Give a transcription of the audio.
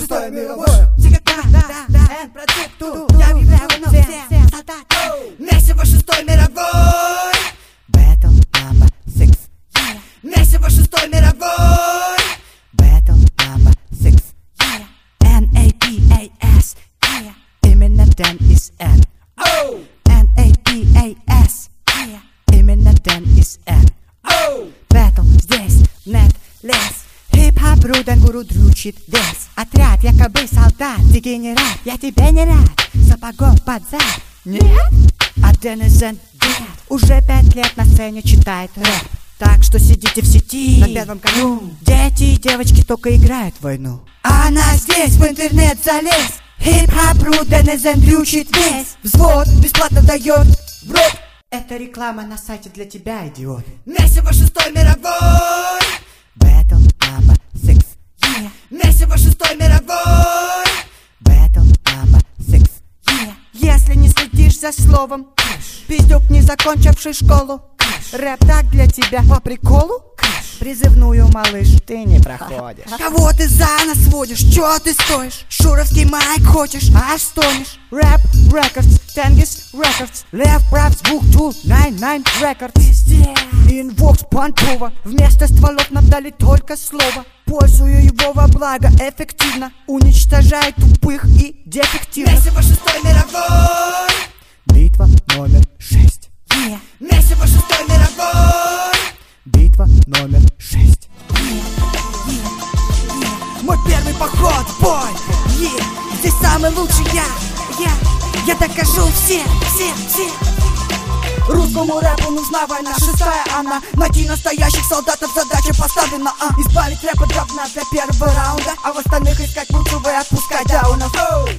шестое мировое. Продукту я объявляю всем солдат. Месиво шестой мировой. Battle number 6. Месиво шестой мировой. Battle number 6. N-A-P-A-S. Именно Dan is N. N-A-P-A-S. Именно Dan is N. Battle здесь, нет, лес. Хип-хоп, руден, гуру дрючит вес. Отряд, якобы солдат, дегенерат. Я тебе не рад, сапогом под зад. Нет? А Денизен дед уже 5 лет на сцене читает рэп. Так что сидите в сети на первом кону. Дети и девочки только играют в войну. А она здесь в интернет залез. Хип-хоп, руден, дрючит вес. Взвод бесплатно дает в рот. Это реклама на сайте для тебя, идиот. Месиво шестой мировой. Battle number 6. Месиво шестой мировой. Battle number 6. Если не следишь за словом, пиздюк, не закончивший школу, рэп так для тебя по приколу? Призывную, малыш, ты не проходишь. Кого ты за нас водишь? Чё ты стоишь? Шуровский майк хочешь, аж стонешь. Рэп Records, Тенгиз Records, Лев, прав, звук, тул, 99 Records. Инвокс, понтово, вместо стволов нам дали только слово. Пользую его во благо эффективно, уничтожая тупых и дефективных. Месиво шестой мировой. Битва номер 6. Месиво шестой мировой. Битва номер 6. Мой первый поход в бой. Здесь самый лучший я докажу всем. Русскому рэпу нужна война, шестая она. Найти настоящих солдатов задача поставлена. Избавить рэп от говна для первого раунда, а в остальных искать лучшего и отпускать даунов.